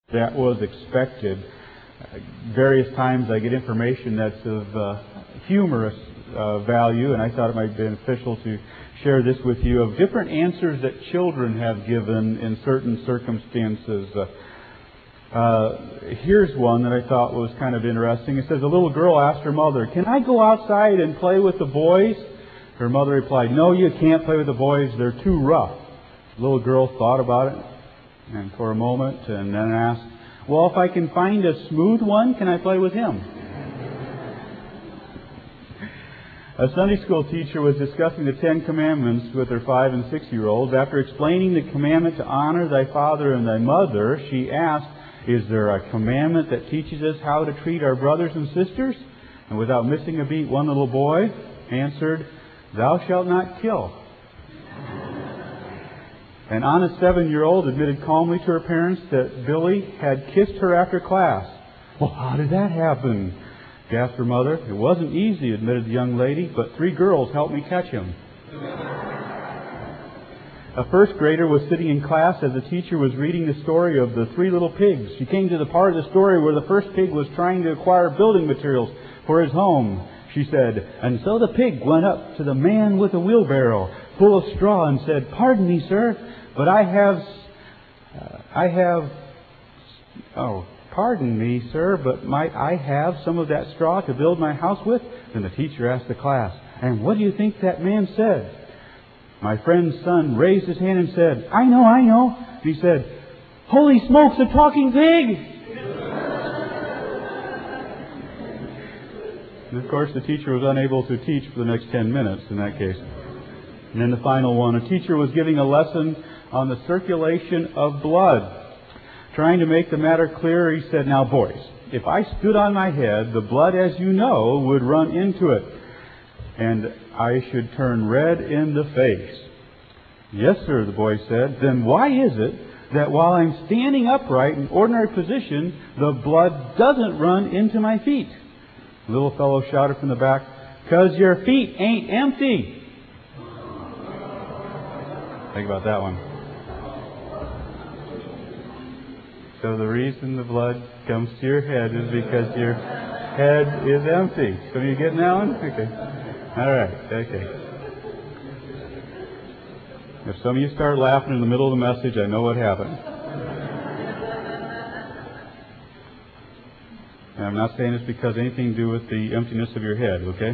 that was expected. Various times I get information that's of humorous value, and I thought it might be beneficial to share this with you, of different answers that children have given in certain circumstances. Here's one that I thought was kind of interesting. It says, a little girl asked her mother, "Can I go outside and play with the boys?" Her mother replied, "No, you can't play with the boys. They're too rough." The little girl thought about it and for a moment and then asked, "Well, if I can find a smooth one, can I play with him?" A Sunday school teacher was discussing the Ten Commandments with her 5- and 6-year-olds. After explaining the commandment to honor thy father and thy mother, she asked, "Is there a commandment that teaches us how to treat our brothers and sisters?" And without missing a beat, one little boy answered, "Thou shalt not kill." An honest 7-year-old admitted calmly to her parents that Billy had kissed her after class. "Well, how did that happen?" gasped her mother. "It wasn't easy," admitted the young lady, "but 3 girls helped me catch him." A first grader was sitting in class as the teacher was reading the story of the 3 little pigs. She came to the part of the story where the first pig was trying to acquire building materials for his home. She said, "And so the pig went up to the man with a wheelbarrow full of straw and said, 'Pardon me, sir, but pardon me, sir, but might I have some of that straw to build my house with?' Then the teacher asked the class, 'And what do you think that man said?' My friend's son raised his hand and said, 'I know.' He said, 'Holy smokes, a talking pig!'" And of course, the teacher was unable to teach for the next 10 minutes in that case. And then the final one, a teacher was giving a lesson on the circulation of blood. Trying to make the matter clearer, he said, "Now, boys, if I stood on my head, the blood, as you know, would run into it, and I should turn red in the face." "Yes, sir," the boy said. "Then why is it that while I'm standing upright in ordinary position, the blood doesn't run into my feet?" The little fellow shouted from the back, "'Cause your feet ain't empty." Think about that one. So the reason the blood comes to your head is because your head is empty. So you getting that one? Okay. All right. Okay. If some of you start laughing in the middle of the message, I know what happened. And I'm not saying it's because anything to do with the emptiness of your head, okay?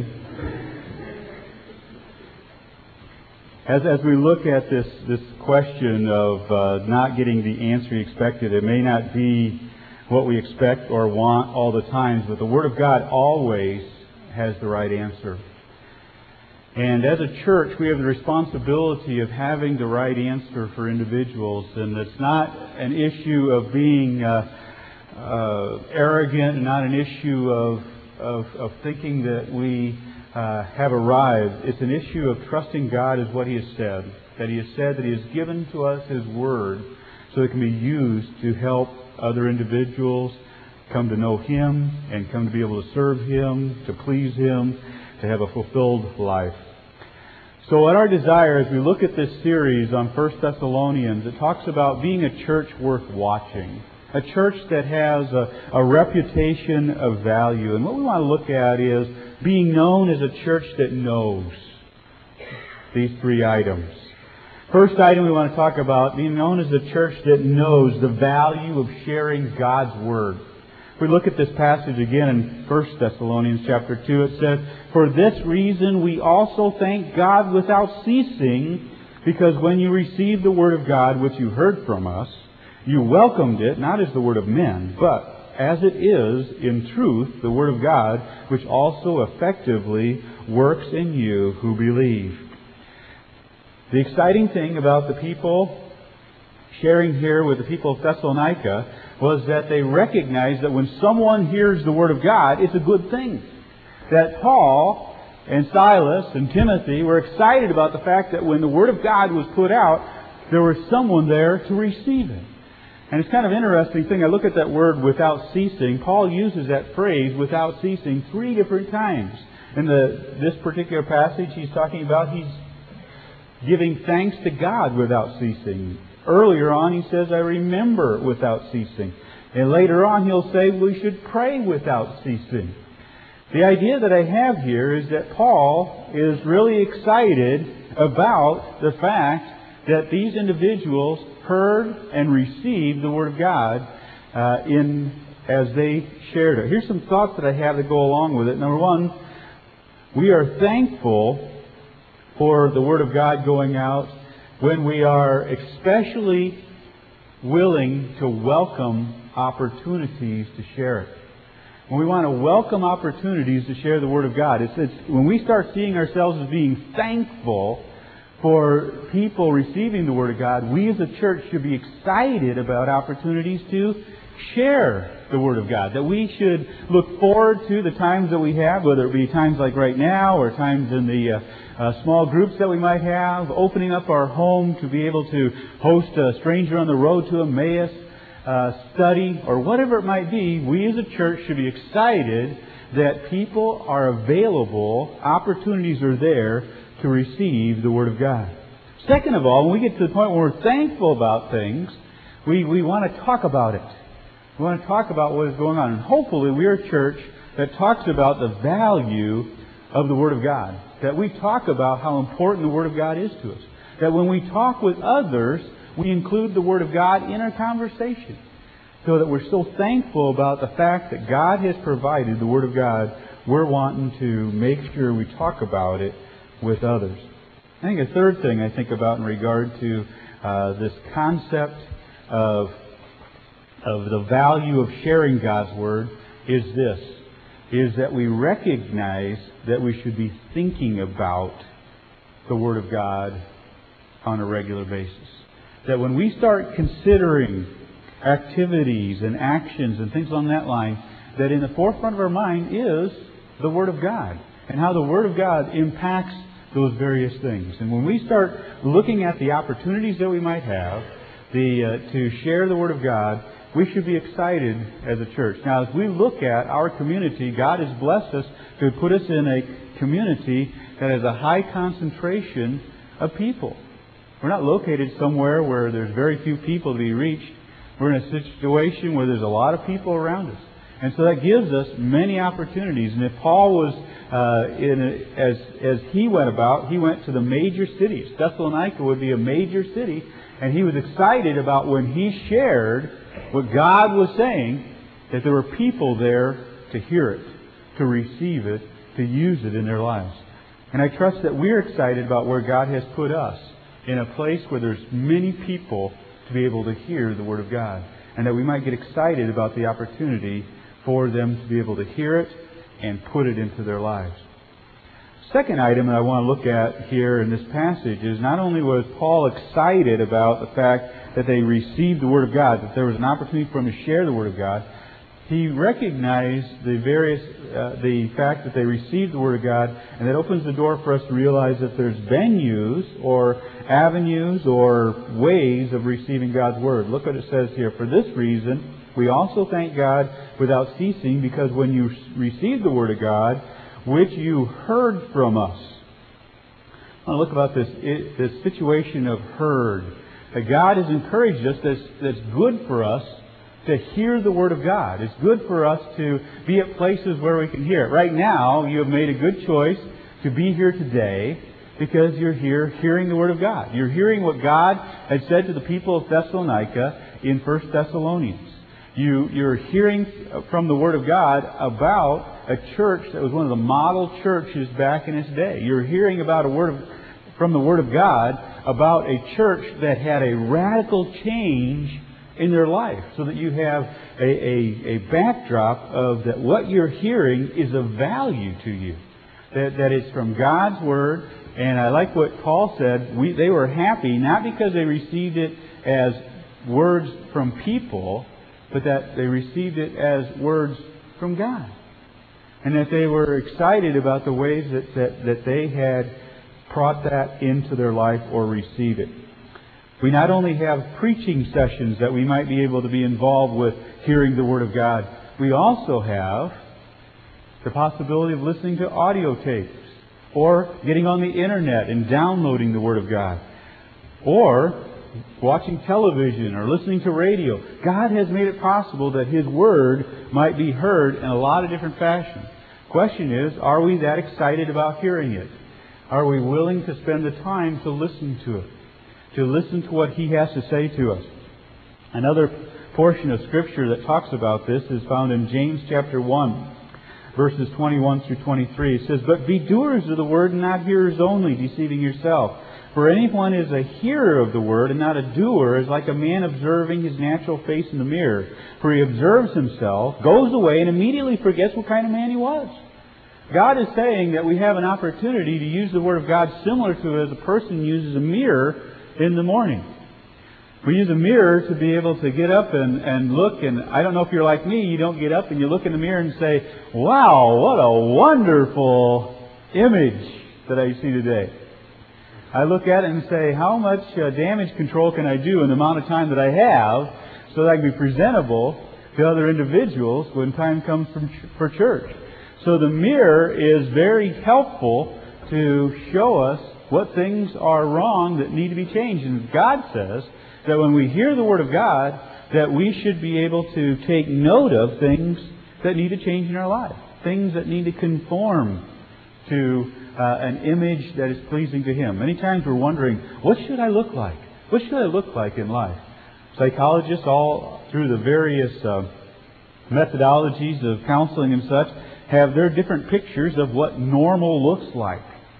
As we look at this question of not getting the answer you expected, it may not be what we expect or want all the times, but the Word of God always has the right answer. And as a church, we have the responsibility of having the right answer for individuals. And it's not an issue of being arrogant, and not an issue of thinking that we have arrived. It's an issue of trusting God as what He has said. That He has said that He has given to us His Word so it can be used to help other individuals come to know Him and come to be able to serve Him, to please Him, to have a fulfilled life. So what our desire as we look at this series on 1 Thessalonians, it talks about being a church worth watching. A church that has a reputation of value. And what we want to look at is being known as a church that knows these 3 items. First item we want to talk about, being known as a church that knows the value of sharing God's Word. If we look at this passage again in 1 Thessalonians chapter 2, it says, "For this reason we also thank God without ceasing, because when you received the Word of God which you heard from us, you welcomed it, not as the word of men, but as it is, in truth, the Word of God, which also effectively works in you who believe." The exciting thing about the people sharing here with the people of Thessalonica was that they recognized that when someone hears the Word of God, it's a good thing. That Paul and Silas and Timothy were excited about the fact that when the Word of God was put out, there was someone there to receive it. And it's kind of an interesting thing. I look at that word "without ceasing." Paul uses that phrase "without ceasing" 3 different times. In this particular passage, he's talking about he's giving thanks to God without ceasing. Earlier on, he says, "I remember without ceasing." And later on he'll say we should pray without ceasing. The idea that I have here is that Paul is really excited about the fact that these individuals heard and received the Word of God as they shared it. Here's some thoughts that I have that go along with it. Number one, we are thankful for the Word of God going out when we are especially willing to welcome opportunities to share it. When we want to welcome opportunities to share the Word of God. It's when we start seeing ourselves as being thankful for people receiving the Word of God, we as a church should be excited about opportunities to share the Word of God. That we should look forward to the times that we have, whether it be times like right now or times in the small groups that we might have, opening up our home to be able to host a stranger on the road to Emmaus, study, or whatever it might be. We as a church should be excited that people are available, opportunities are there to receive the Word of God. Second of all, when we get to the point where we're thankful about things, we want to talk about it. We want to talk about what is going on. And hopefully we're a church that talks about the value of the Word of God. That we talk about how important the Word of God is to us. That when we talk with others, we include the Word of God in our conversation. So that we're so thankful about the fact that God has provided the Word of God, we're wanting to make sure we talk about it with others. I think a third thing I think about in regard to this concept of the value of sharing God's Word is this, is that we recognize that we should be thinking about the Word of God on a regular basis. That when we start considering activities and actions and things along that line, that in the forefront of our mind is the Word of God and how the Word of God impacts those various things. And when we start looking at the opportunities that we might have to share the Word of God, we should be excited as a church. Now, as we look at our community, God has blessed us to put us in a community that has a high concentration of people. We're not located somewhere where there's very few people to be reached. We're in a situation where there's a lot of people around us. And so that gives us many opportunities. And if Paul was, as he went about, he went to the major cities. Thessalonica would be a major city. And he was excited about when he shared what God was saying, that there were people there to hear it, to receive it, to use it in their lives. And I trust that we're excited about where God has put us, in a place where there's many people to be able to hear the Word of God. And that we might get excited about the opportunity for them to be able to hear it and put it into their lives. Second item that I want to look at here in this passage is not only was Paul excited about the fact that they received the Word of God, that there was an opportunity for them to share the Word of God, he recognized the fact that they received the Word of God, and that opens the door for us to realize that there's venues or avenues or ways of receiving God's Word. Look what it says here. For this reason, we also thank God without ceasing, because when you received the Word of God, which you heard from us. I want to look about this situation of heard. That God has encouraged us, that's good for us to hear the Word of God. It's good for us to be at places where we can hear it. Right now, you have made a good choice to be here today because you're here hearing the Word of God. You're hearing what God had said to the people of Thessalonica in 1 Thessalonians. You're hearing from the Word of God about a church that was one of the model churches back in its day. You're hearing about from the Word of God about a church that had a radical change in their life, so that you have a backdrop of that what you're hearing is of value to you. That it's from God's Word. And I like what Paul said. They were happy, not because they received it as words from people, but that they received it as words from God. And that they were excited about the ways that they had brought that into their life or received it. We not only have preaching sessions that we might be able to be involved with hearing the Word of God, we also have the possibility of listening to audio tapes or getting on the internet and downloading the Word of God. Or watching television or listening to radio. God has made it possible that His Word might be heard in a lot of different fashions. Question is, are we that excited about hearing it? Are we willing to spend the time to listen to it? To listen to what He has to say to us? Another portion of Scripture that talks about this is found in James chapter 1. Verses 21 through 23. It says, "But be doers of the word and not hearers only, deceiving yourself. For anyone is a hearer of the word and not a doer is like a man observing his natural face in the mirror. For he observes himself, goes away, and immediately forgets what kind of man he was." God is saying that we have an opportunity to use the Word of God similar to as a person uses a mirror in the morning. We use a mirror to be able to get up and look, and I don't know if you're like me, you don't get up and you look in the mirror and say, "Wow, what a wonderful image that I see today." I look at it and say, how much damage control can I do in the amount of time that I have so that I can be presentable to other individuals when time comes for church. So the mirror is very helpful to show us what things are wrong that need to be changed. And God says that when we hear the Word of God, that we should be able to take note of things that need to change in our life. Things that need to conform to an image that is pleasing to Him. Many times we're wondering, what should I look like? What should I look like in life? Psychologists all through the various methodologies of counseling and such have their different pictures of what normal looks like.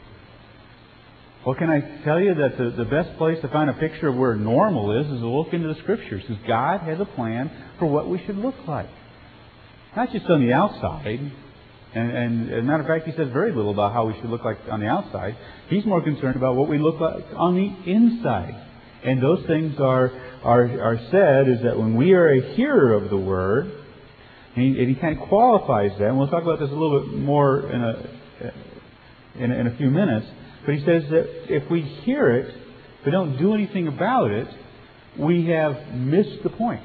Well, can I tell you that the best place to find a picture of where normal is to look into the Scriptures. Because God has a plan for what we should look like. Not just on the outside. And as a matter of fact, He says very little about how we should look like on the outside. He's more concerned about what we look like on the inside. And those things are said is that when we are a hearer of the Word, and He kind of qualifies that, and we'll talk about this a little bit more in a few minutes. But He says that if we hear it, but don't do anything about it, we have missed the point.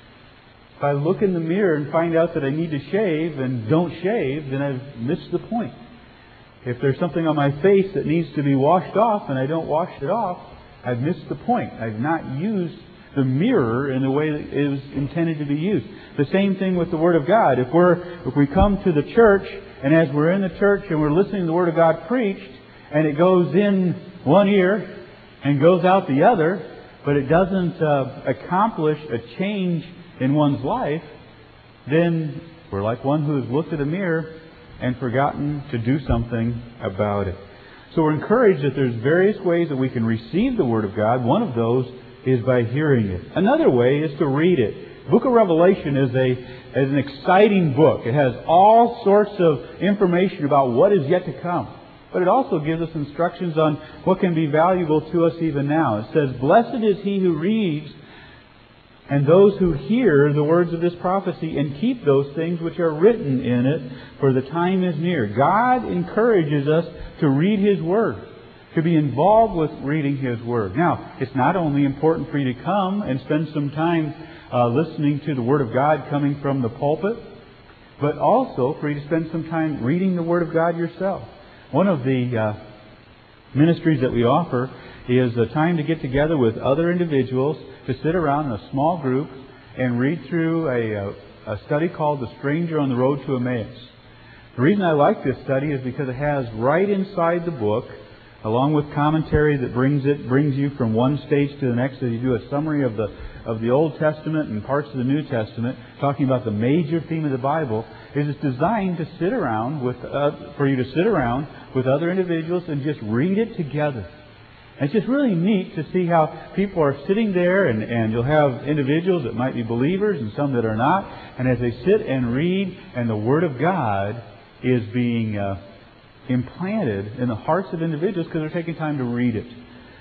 If I look in the mirror and find out that I need to shave and don't shave, then I've missed the point. If there's something on my face that needs to be washed off and I don't wash it off, I've missed the point. I've not used the mirror in the way that it was intended to be used. The same thing with the Word of God. If we come to the church, and as we're in the church and we're listening to the Word of God preached, and it goes in one ear and goes out the other, but it doesn't accomplish a change in one's life, then we're like one who has looked at a mirror and forgotten to do something about it. So we're encouraged that there's various ways that we can receive the Word of God. One of those is by hearing it. Another way is to read it. The book of Revelation is an exciting book. It has all sorts of information about what is yet to come. But it also gives us instructions on what can be valuable to us even now. It says, "Blessed is he who reads and those who hear the words of this prophecy and keep those things which are written in it, for the time is near." God encourages us to read His Word, to be involved with reading His Word. Now, it's not only important for you to come and spend some time listening to the Word of God coming from the pulpit, but also for you to spend some time reading the Word of God yourself. One of the ministries that we offer is a time to get together with other individuals to sit around in a small group and read through a study called The Stranger on the Road to Emmaus. The reason I like this study is because it has right inside the book, along with commentary that brings you from one stage to the next, as you do a summary of the Old Testament and parts of the New Testament, talking about the major theme of the Bible, is it's designed to sit around for you to sit around with other individuals and just read it together. And it's just really neat to see how people are sitting there, and you'll have individuals that might be believers and some that are not, and as they sit and read, and the Word of God is being implanted in the hearts of individuals because they're taking time to read it.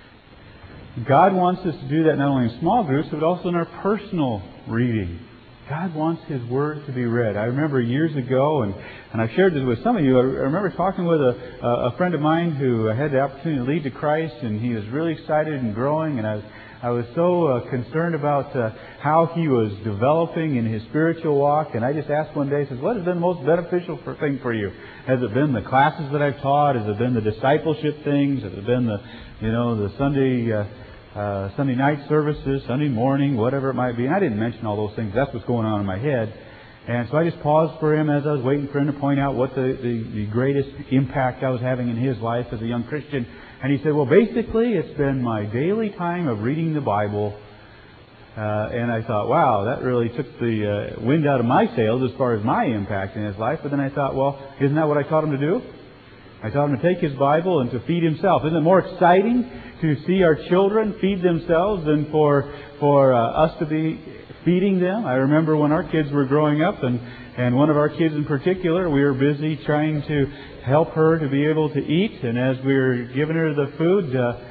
God wants us to do that not only in small groups, but also in our personal reading. God wants His Word to be read. I remember years ago, and I've shared this with some of you, I remember talking with a friend of mine who had the opportunity to lead to Christ, and he was really excited and growing, and I was so concerned about how he was developing in his spiritual walk, and I just asked one day, I said, "What has been the most beneficial thing for you? Has it been the classes that I've taught? Has it been the discipleship things? Has it been the Sunday Sunday night services, Sunday morning, whatever it might be. And I didn't mention all those things. That's what's going on in my head. And so I just paused for him as I was waiting for him to point out what the greatest impact I was having in his life as a young Christian. And he said, well, basically, it's been my daily time of reading the Bible. And I thought, wow, that really took the wind out of my sails as far as my impact in his life. But then I thought, well, isn't that what I taught him to do? I taught him to take his Bible and to feed himself. Isn't it more exciting to see our children feed themselves than for us to be feeding them? I remember when our kids were growing up, and one of our kids in particular, we were busy trying to help her to be able to eat. And as we were giving her the food,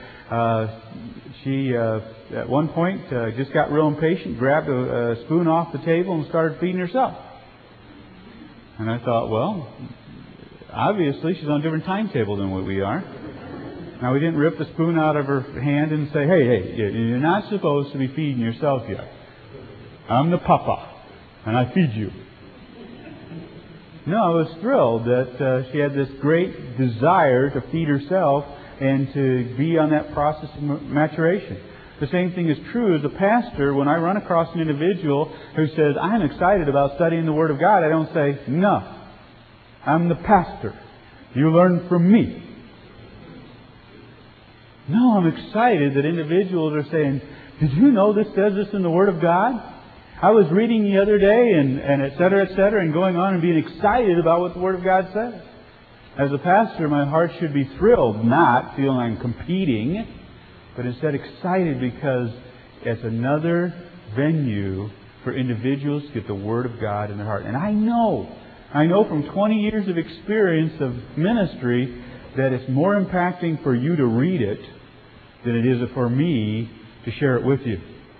she at one point just got real impatient, grabbed a spoon off the table and started feeding herself. And I thought, well, obviously she's on a different timetable than what we are. Now, we didn't rip the spoon out of her hand and say, hey, you're not supposed to be feeding yourself yet. I'm the papa, and I feed you. No, I was thrilled that she had this great desire to feed herself and to be on that process of maturation. The same thing is true as a pastor. When I run across an individual who says, I'm excited about studying the Word of God, I don't say, no, I'm the pastor. You learn from me. No, I'm excited that individuals are saying, did you know this says this in the Word of God? I was reading the other day and et cetera, and going on and being excited about what the Word of God says. As a pastor, my heart should be thrilled, not feeling I'm competing, but instead excited because it's another venue for individuals to get the Word of God in their heart. And I know from 20 years of experience of ministry that it's more impacting for you to read it than it is for me to share it with you.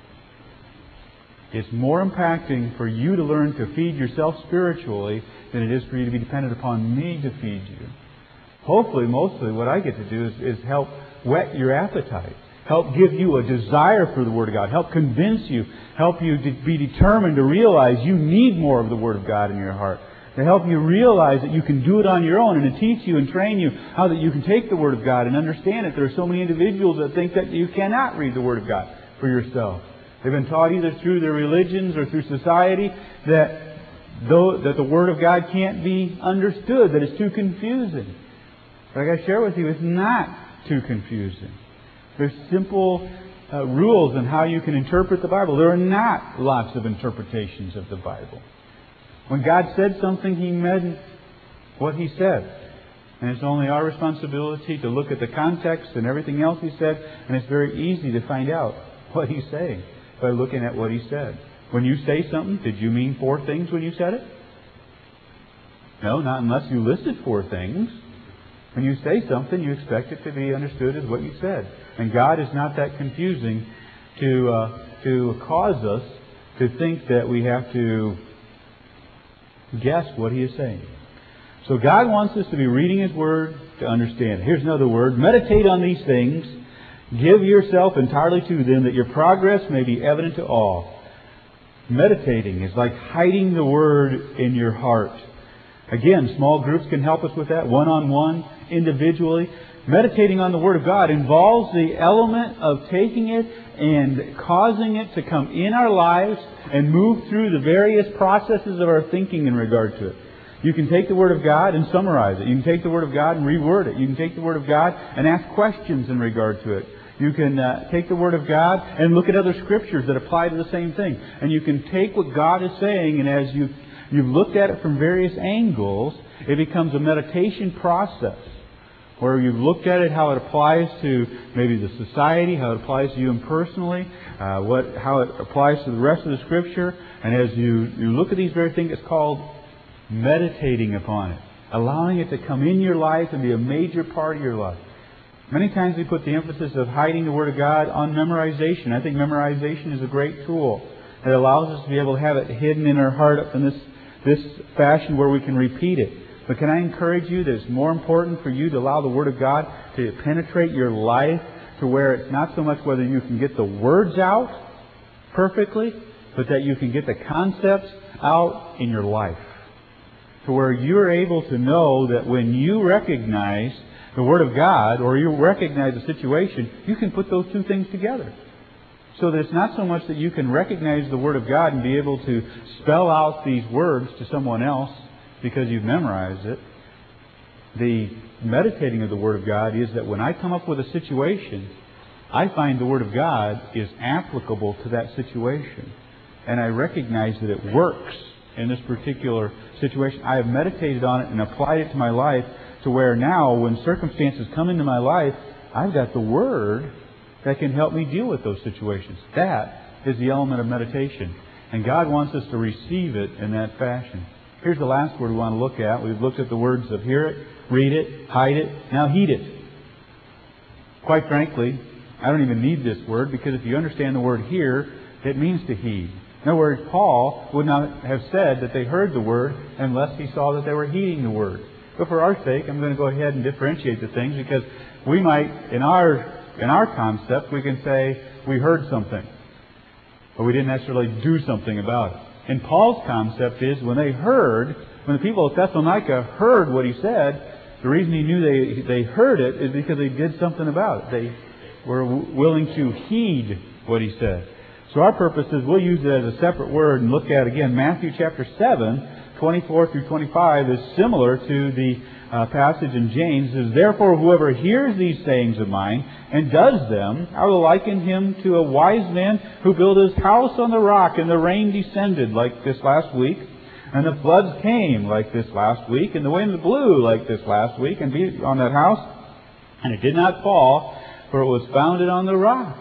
It's more impacting for you to learn to feed yourself spiritually than it is for you to be dependent upon me to feed you. Hopefully, mostly what I get to do is help whet your appetite. Help give you a desire for the Word of God. Help convince you. Help you to be determined to realize you need more of the Word of God in your heart. To help you realize that you can do it on your own, and to teach you and train you how that you can take the Word of God and understand it. There are so many individuals that think that you cannot read the Word of God for yourself. They've been taught either through their religions or through society that the Word of God can't be understood, that it's too confusing. But I got to share with you, it's not too confusing. There's simple rules on how you can interpret the Bible. There are not lots of interpretations of the Bible. When God said something, He meant what He said. And it's only our responsibility to look at the context and everything else He said, and it's very easy to find out what He's saying by looking at what He said. When you say something, did you mean 4 things when you said it? No, not unless you listed 4 things. When you say something, you expect it to be understood as what you said. And God is not that confusing to cause us to think that we have to guess what He is saying. So God wants us to be reading His Word to understand it. Here's another word. Meditate on these things. Give yourself entirely to them, that your progress may be evident to all. Meditating is like hiding the Word in your heart. Again, small groups can help us with that, one-on-one, individually. Meditating on the Word of God involves the element of taking it and causing it to come in our lives and move through the various processes of our thinking in regard to it. You can take the Word of God and summarize it. You can take the Word of God and reword it. You can take the Word of God and ask questions in regard to it. You can take the Word of God and look at other Scriptures that apply to the same thing. And you can take what God is saying, and as you've looked at it from various angles, it becomes a meditation process where you've looked at it, how it applies to maybe the society, how it applies to you personally, how it applies to the rest of the Scripture. And as you look at these very things, it's called meditating upon it, allowing it to come in your life and be a major part of your life. Many times we put the emphasis of hiding the Word of God on memorization. I think memorization is a great tool. It allows us to be able to have it hidden in our heart in this fashion where we can repeat it. But can I encourage you that it's more important for you to allow the Word of God to penetrate your life to where it's not so much whether you can get the words out perfectly, but that you can get the concepts out in your life. To where you're able to know that when you recognize the Word of God, or you recognize a situation, you can put those two things together. So that it's not so much that you can recognize the Word of God and be able to spell out these words to someone else because you've memorized it. The meditating of the Word of God is that when I come up with a situation, I find the Word of God is applicable to that situation. And I recognize that it works in this particular situation. I have meditated on it and applied it to my life to where now when circumstances come into my life, I've got the Word that can help me deal with those situations. That is the element of meditation. And God wants us to receive it in that fashion. Here's the last word we want to look at. We've looked at the words of hear it, read it, hide it, now heed it. Quite frankly, I don't even need this word because if you understand the word hear, it means to heed. In other words, Paul would not have said that they heard the word unless he saw that they were heeding the word. But for our sake, I'm going to go ahead and differentiate the things because we might, in our concept, we can say we heard something, but we didn't necessarily do something about it. And Paul's concept is when the people of Thessalonica heard what he said, the reason he knew they heard it is because they did something about it. They were willing to heed what he said. So our purpose is we'll use it as a separate word and look at, again, Matthew chapter 7, 24 through 25 is similar to the passage in James. It says, therefore, whoever hears these sayings of mine and does them, I will liken him to a wise man who built his house on the rock, and the rain descended like this last week, and the floods came like this last week, and the winds blew like this last week, and beat on that house, and it did not fall, for it was founded on the rock.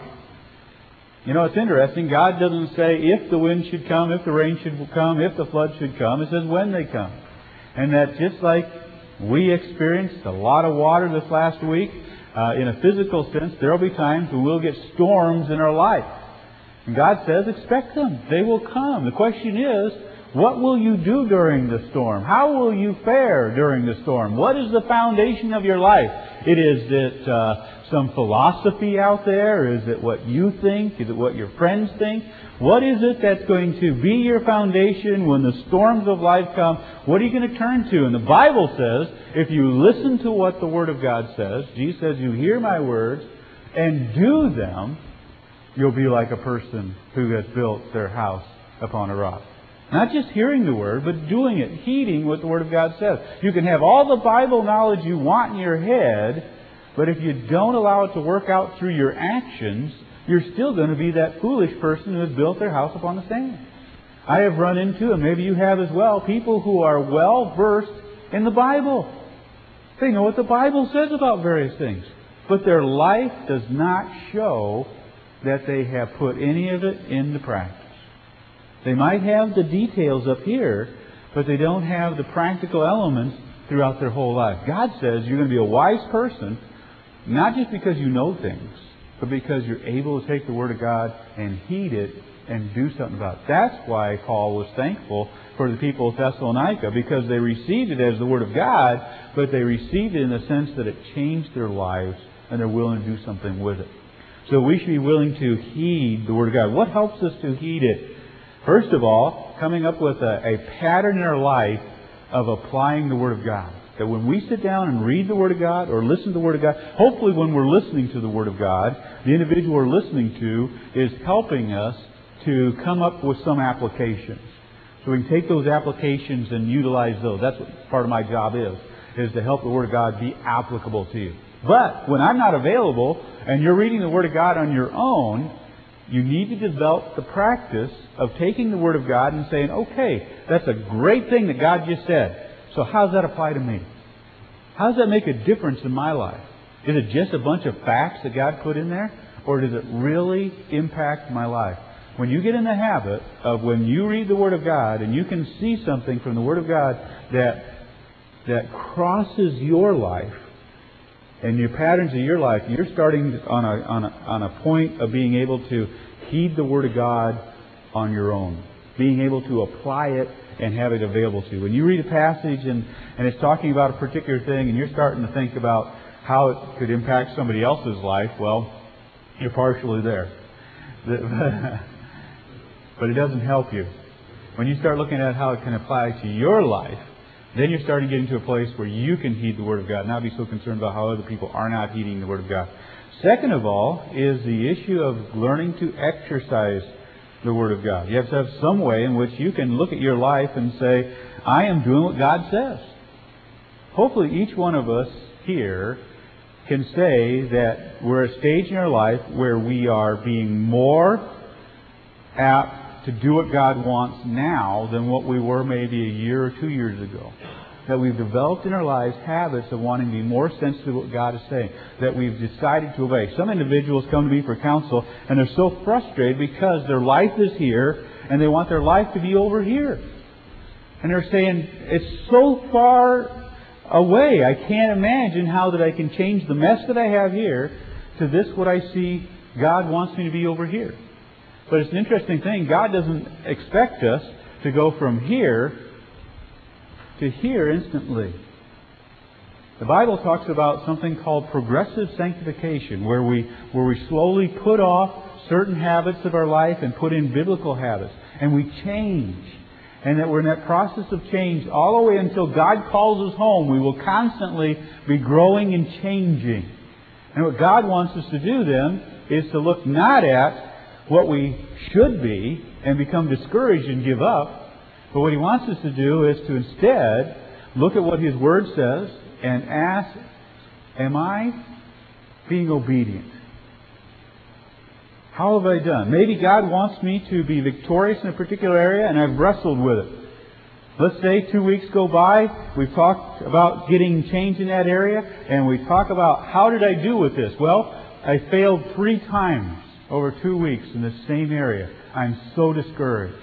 You know, it's interesting. God doesn't say if the wind should come, if the rain should come, if the flood should come. It says when they come. And that just like we experienced a lot of water this last week, in a physical sense, there will be times when we'll get storms in our life. And God says, expect them. They will come. The question is, what will you do during the storm? How will you fare during the storm? What is the foundation of your life? Is it some philosophy out there? Is it what you think? Is it what your friends think? What is it that's going to be your foundation when the storms of life come? What are you going to turn to? And the Bible says, if you listen to what the Word of God says, Jesus says, you hear my words and do them, you'll be like a person who has built their house upon a rock. Not just hearing the Word, but doing it, heeding what the Word of God says. You can have all the Bible knowledge you want in your head, but if you don't allow it to work out through your actions, you're still going to be that foolish person who has built their house upon the sand. I have run into, and maybe you have as well, people who are well versed in the Bible. They know what the Bible says about various things, but their life does not show that they have put any of it into practice. They might have the details up here, but they don't have the practical elements throughout their whole life. God says you're going to be a wise person, not just because you know things, but because you're able to take the Word of God and heed it and do something about it. That's why Paul was thankful for the people of Thessalonica, because they received it as the Word of God, but they received it in the sense that it changed their lives and they're willing to do something with it. So we should be willing to heed the Word of God. What helps us to heed it? First of all, coming up with a pattern in our life of applying the Word of God. That when we sit down and read the Word of God or listen to the Word of God, hopefully when we're listening to the Word of God, the individual we're listening to is helping us to come up with some applications. So we can take those applications and utilize those. That's what part of my job is to help the Word of God be applicable to you. But when I'm not available and you're reading the Word of God on your own, you need to develop the practice of taking the Word of God and saying, okay, that's a great thing that God just said. So how does that apply to me? How does that make a difference in my life? Is it just a bunch of facts that God put in there? Or does it really impact my life? When you get in the habit of when you read the Word of God and you can see something from the Word of God that crosses your life and your patterns of your life, you're starting on a point of being able to heed the Word of God on your own. Being able to apply it and have it available to you. When you read a passage and it's talking about a particular thing and you're starting to think about how it could impact somebody else's life, well, you're partially there. But it doesn't help you. When you start looking at how it can apply to your life, then you're starting to get into a place where you can heed the Word of God, not be so concerned about how other people are not heeding the Word of God. Second of all is the issue of learning to exercise the Word of God. You have to have some way in which you can look at your life and say, I am doing what God says. Hopefully each one of us here can say that we're at a stage in our life where we are being more apt to do what God wants now than what we were maybe a year or 2 years ago. That we've developed in our lives habits of wanting to be more sensitive to what God is saying. That we've decided to obey. Some individuals come to me for counsel and they're so frustrated because their life is here and they want their life to be over here. And they're saying, it's so far away. I can't imagine how that I can change the mess that I have here to this what I see God wants me to be over here. But it's an interesting thing. God doesn't expect us to go from here to here instantly. The Bible talks about something called progressive sanctification, where we slowly put off certain habits of our life and put in biblical habits. And we change. And that we're in that process of change all the way until God calls us home. We will constantly be growing and changing. And what God wants us to do then is to look not at what we should be and become discouraged and give up. But what He wants us to do is to instead look at what His Word says and ask, am I being obedient? How have I done? Maybe God wants me to be victorious in a particular area and I've wrestled with it. Let's say 2 weeks go by, we've talked about getting change in that area, and we talk about how did I do with this? Well, I failed 3 times over 2 weeks in the same area. I'm so discouraged.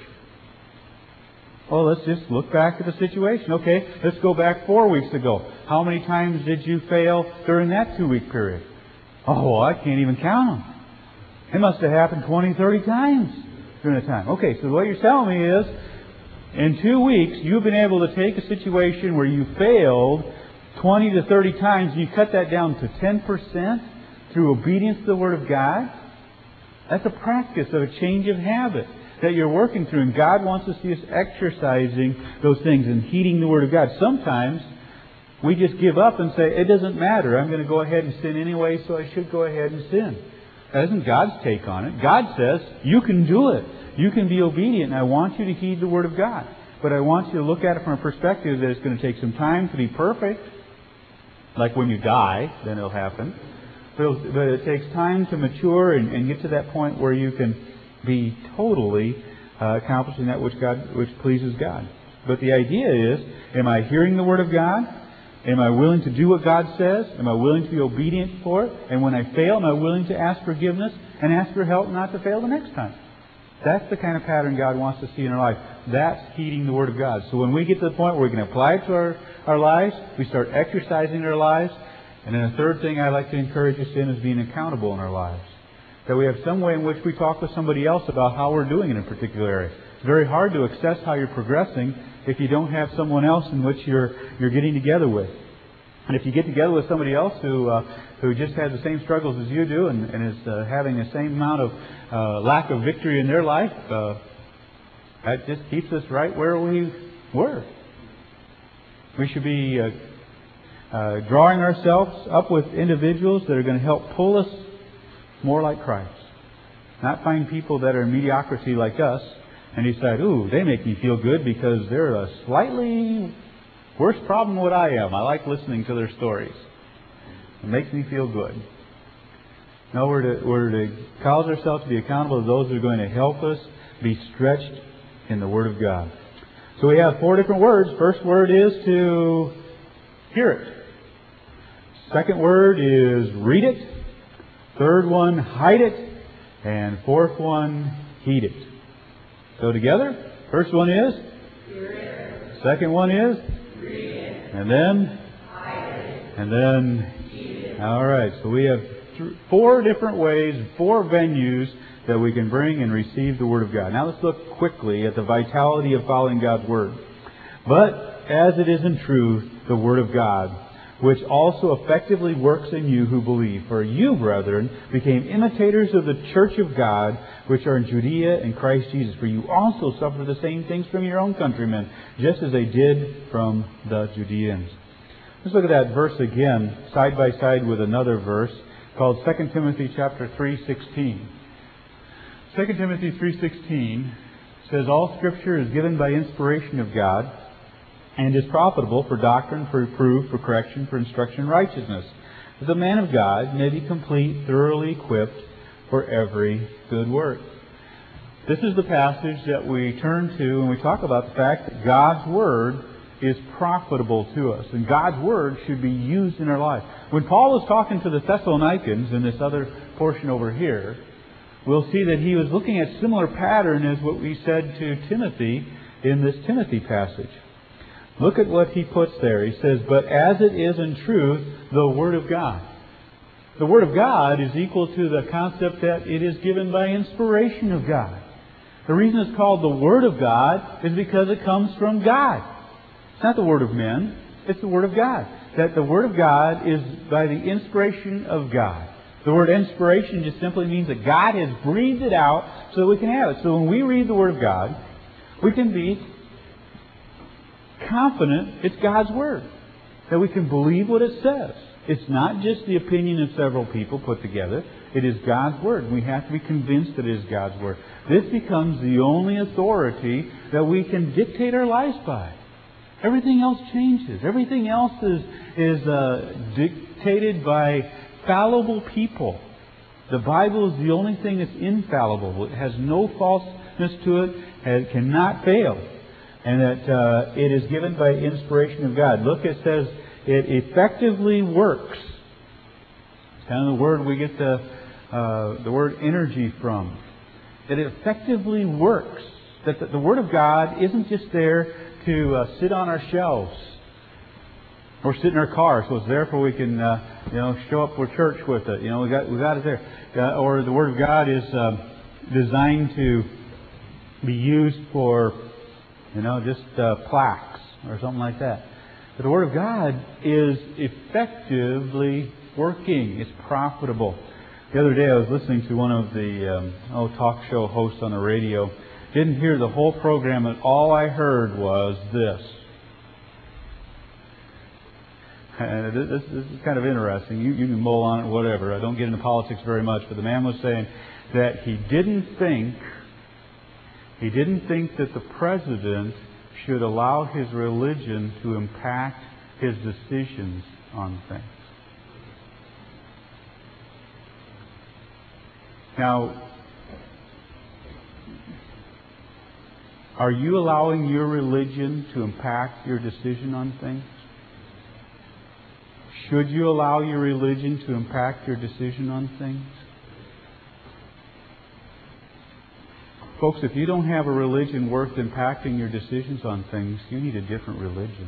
Well, let's just look back at the situation. Okay, let's go back 4 weeks ago. How many times did you fail during that 2-week period? Oh, well, I can't even count them. It must have happened 20, 30 times during the time. Okay, so what you're telling me is, in 2 weeks, you've been able to take a situation where you failed 20 to 30 times, and you cut that down to 10% through obedience to the Word of God. That's a practice of a change of habit that you're working through, and God wants to see us exercising those things and heeding the Word of God. Sometimes we just give up and say, it doesn't matter. I'm going to go ahead and sin anyway, so I should go ahead and sin. That isn't God's take on it. God says, you can do it. You can be obedient, and I want you to heed the Word of God. But I want you to look at it from a perspective that it's going to take some time to be perfect. Like when you die, then it'll happen. But it takes time to mature and get to that point where you can be totally accomplishing that which pleases God. But the idea is, am I hearing the Word of God? Am I willing to do what God says? Am I willing to be obedient for it? And when I fail, am I willing to ask forgiveness and ask for help not to fail the next time? That's the kind of pattern God wants to see in our life. That's heeding the Word of God. So when we get to the point where we can apply it to our lives, we start exercising our lives. And then the third thing I'd like to encourage us in is being accountable in our lives. That we have some way in which we talk with somebody else about how we're doing in a particular area. It's very hard to assess how you're progressing if you don't have someone else in which you're getting together with. And if you get together with somebody else who just has the same struggles as you do and is having the same amount of lack of victory in their life, that just keeps us right where we were. We should be drawing ourselves up with individuals that are going to help pull us more like Christ. Not find people that are in mediocrity like us and decide, ooh, they make me feel good because they're a slightly worse problem than what I am. I like listening to their stories. It makes me feel good. No, we're to cause ourselves to be accountable to those who are going to help us be stretched in the Word of God. So we have 4 different words. First word is to hear it. Second word is read it. Third one, hide it. And fourth one, heed it. So together, first one is hear it. Second one is read it. And then hide it. And then heed it. All right, so we have 4 different ways, 4 venues that we can bring and receive the Word of God. Now let's look quickly at the vitality of following God's Word. But as it is in truth, the Word of God, which also effectively works in you who believe. For you, brethren, became imitators of the church of God, which are in Judea in Christ Jesus. For you also suffer the same things from your own countrymen, just as they did from the Judeans. Let's look at that verse again, side by side with another verse called 2 Timothy chapter 3:16. 2 Timothy 3:16 says, all Scripture is given by inspiration of God, and is profitable for doctrine, for reproof, for correction, for instruction in righteousness, that the man of God may be complete, thoroughly equipped for every good work. This is the passage that we turn to when we talk about the fact that God's Word is profitable to us, and God's Word should be used in our life. When Paul was talking to the Thessalonians in this other portion over here, we'll see that he was looking at similar pattern as what we said to Timothy in this Timothy passage. Look at what he puts there. He says, but as it is in truth, the Word of God. The Word of God is equal to the concept that it is given by inspiration of God. The reason it's called the Word of God is because it comes from God. It's not the word of men, it's the Word of God. That the Word of God is by the inspiration of God. The word inspiration just simply means that God has breathed it out so that we can have it. So when we read the Word of God, we can be confident it's God's Word. That we can believe what it says. It's not just the opinion of several people put together. It is God's Word. We have to be convinced that it is God's Word. This becomes the only authority that we can dictate our lives by. Everything else changes. Everything else is dictated by fallible people. The Bible is the only thing that's infallible. It has no falseness to it. It cannot fail. And that it is given by inspiration of God. Look, it says it effectively works. It's kind of the word we get the word energy from. That it effectively works. That the Word of God isn't just there to sit on our shelves or sit in our car, so it's there for we can show up for church with it. We got it there. Or the Word of God is designed to be used for just plaques or something like that. But the Word of God is effectively working. It's profitable. The other day I was listening to one of the talk show hosts on the radio. Didn't hear the whole program, and all I heard was this. And this is kind of interesting. You can mull on it, whatever. I don't get into politics very much, but the man was saying that he didn't think that the president should allow his religion to impact his decisions on things. Now, are you allowing your religion to impact your decision on things? Should you allow your religion to impact your decision on things? Folks, if you don't have a religion worth impacting your decisions on things, you need a different religion.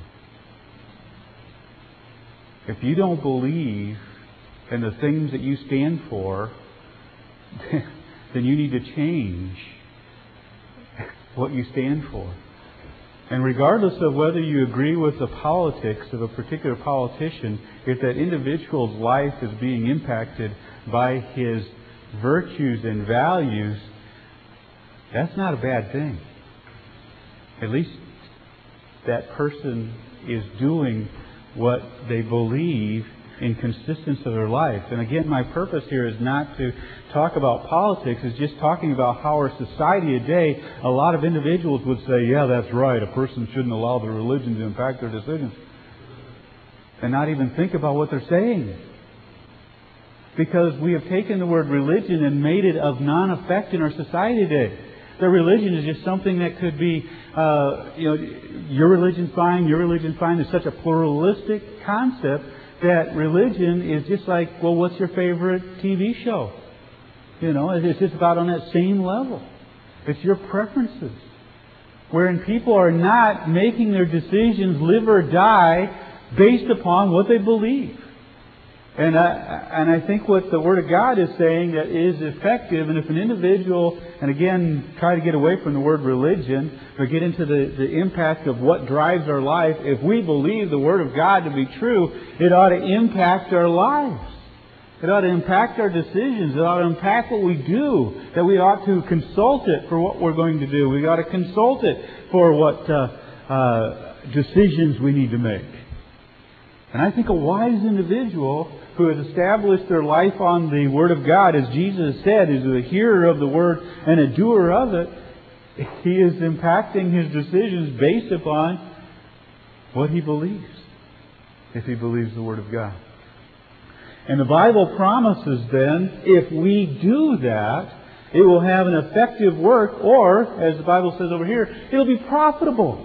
If you don't believe in the things that you stand for, then you need to change what you stand for. And regardless of whether you agree with the politics of a particular politician, if that individual's life is being impacted by his virtues and values, that's not a bad thing. At least that person is doing what they believe in consistency of their life. And again, my purpose here is not to talk about politics. It's just talking about how our society today, a lot of individuals would say, yeah, that's right, a person shouldn't allow their religion to impact their decisions. And not even think about what they're saying. Because we have taken the word religion and made it of non-effect in our society today. Their religion is just something that could be, your religion's fine, your religion's fine. It's such a pluralistic concept that religion is just like, well, what's your favorite TV show? It's just about on that same level. It's your preferences. Wherein people are not making their decisions live or die based upon what they believe. And I think what the Word of God is saying that is effective, and if an individual, and again, try to get away from the word religion, or get into the impact of what drives our life, if we believe the Word of God to be true, it ought to impact our lives. It ought to impact our decisions. It ought to impact what we do. That we ought to consult it for what we're going to do. We ought to consult it for what decisions we need to make. And I think a wise individual who has established their life on the Word of God, as Jesus said, is a hearer of the Word and a doer of it, he is impacting his decisions based upon what he believes, if he believes the Word of God. And the Bible promises then, if we do that, it will have an effective work, or, as the Bible says over here, it'll be profitable.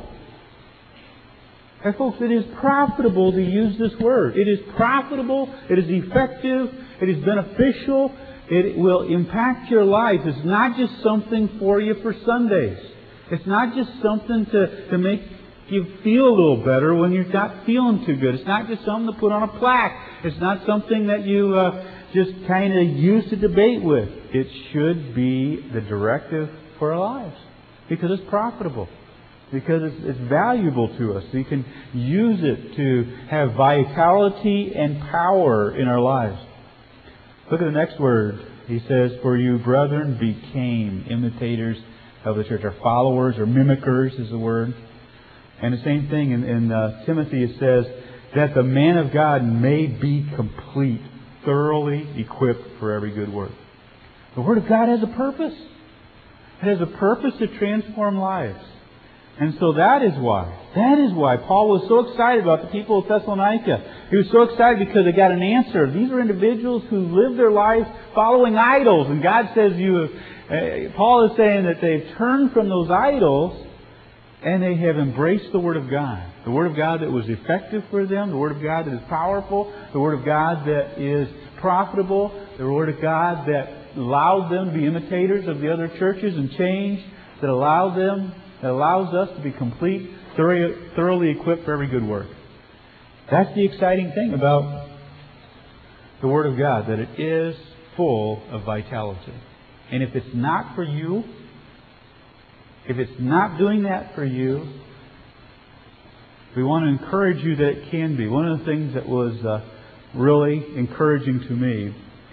And folks, it is profitable to use this Word. It is profitable, it is effective, it is beneficial, it will impact your life. It's not just something for you for Sundays. It's not just something to make you feel a little better when you're not feeling too good. It's not just something to put on a plaque. It's not something that you just kind of use to debate with. It should be the directive for our lives because it's profitable. Because it's valuable to us. So you can use it to have vitality and power in our lives. Look at the next word. He says, for you, brethren, became imitators of the church. Or followers or mimickers is the word. And the same thing in Timothy, it says, that the man of God may be complete, thoroughly equipped for every good work. The Word of God has a purpose. It has a purpose to transform lives. And so that is why Paul was so excited about the people of Thessalonica. He was so excited because they got an answer. These are individuals who live their lives following idols. And God says Paul is saying that they've turned from those idols and they have embraced the Word of God. The Word of God that was effective for them. The Word of God that is powerful. The Word of God that is profitable. The Word of God that allowed them to be imitators of the other churches and change. That allows us to be complete, thoroughly equipped for every good work. That's the exciting thing about the Word of God, that it is full of vitality. And if it's not for you, if it's not doing that for you, we want to encourage you that it can be. One of the things that was really encouraging to me,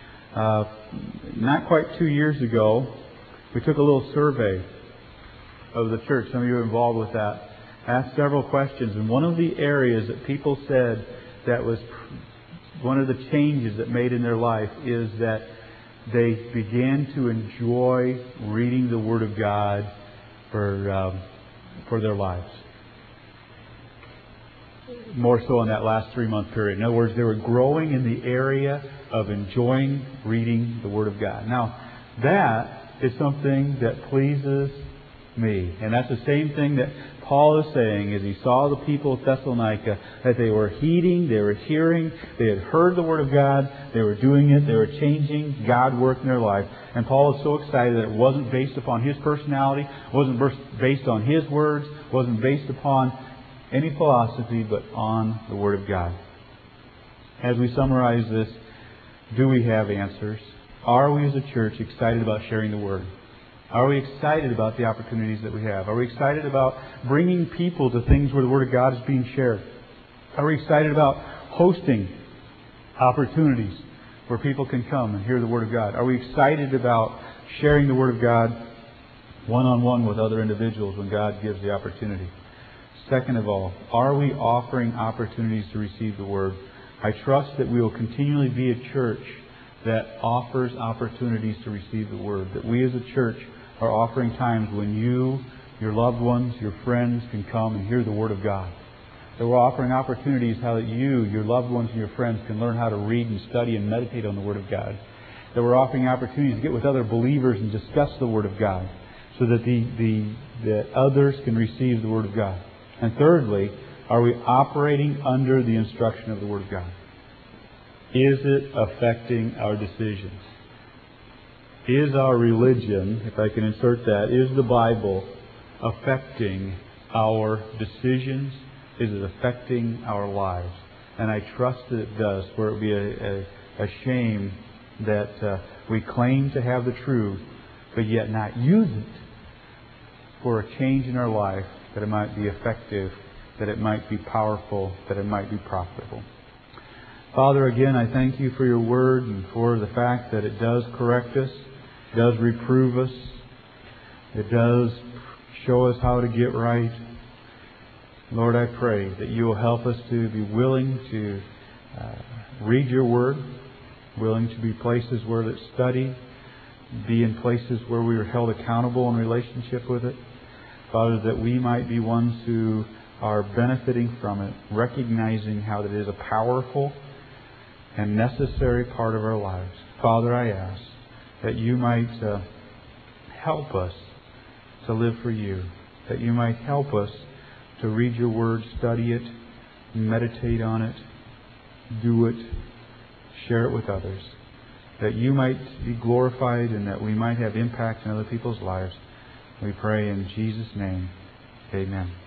not quite 2 years ago, we took a little survey of the church. Some of you are involved with that. Asked several questions. And one of the areas that people said that was one of the changes that made in their life is that they began to enjoy reading the Word of God for their lives. More so in that last 3-month period. In other words, they were growing in the area of enjoying reading the Word of God. Now, that is something that pleases me. And that's the same thing that Paul is saying as he saw the people of Thessalonica, that they were heeding, they were hearing, they had heard the Word of God, they were doing it, they were changing, God worked in their life. And Paul is so excited that it wasn't based upon his personality, wasn't based on his words, wasn't based upon any philosophy, but on the Word of God. As we summarize this, do we have answers? Are we as a church excited about sharing the Word? Are we excited about the opportunities that we have? Are we excited about bringing people to things where the Word of God is being shared? Are we excited about hosting opportunities where people can come and hear the Word of God? Are we excited about sharing the Word of God one-on-one with other individuals when God gives the opportunity? Second of all, are we offering opportunities to receive the Word? I trust that we will continually be a church that offers opportunities to receive the Word. That we as a church are offering times when you, your loved ones, your friends can come and hear the Word of God. That we're offering opportunities how that you, your loved ones, and your friends can learn how to read and study and meditate on the Word of God. That we're offering opportunities to get with other believers and discuss the Word of God so that that others can receive the Word of God. And thirdly, are we operating under the instruction of the Word of God? Is it affecting our decisions? Is our religion, if I can insert that, is the Bible affecting our decisions? Is it affecting our lives? And I trust that it does, for it would be a shame that we claim to have the truth, but yet not use it for a change in our life, that it might be effective, that it might be powerful, that it might be profitable. Father, again, I thank You for Your Word and for the fact that it does correct us, it does reprove us, it does show us how to get right. Lord, I pray that You will help us to be willing to read Your Word, willing to be places where it's studied, be in places where we are held accountable in relationship with it. Father, that we might be ones who are benefiting from it, recognizing how it is a powerful and necessary part of our lives. Father, I ask that You might help us to live for You, that You might help us to read Your Word, study it, meditate on it, do it, share it with others, that You might be glorified and that we might have impact in other people's lives. We pray in Jesus' name. Amen.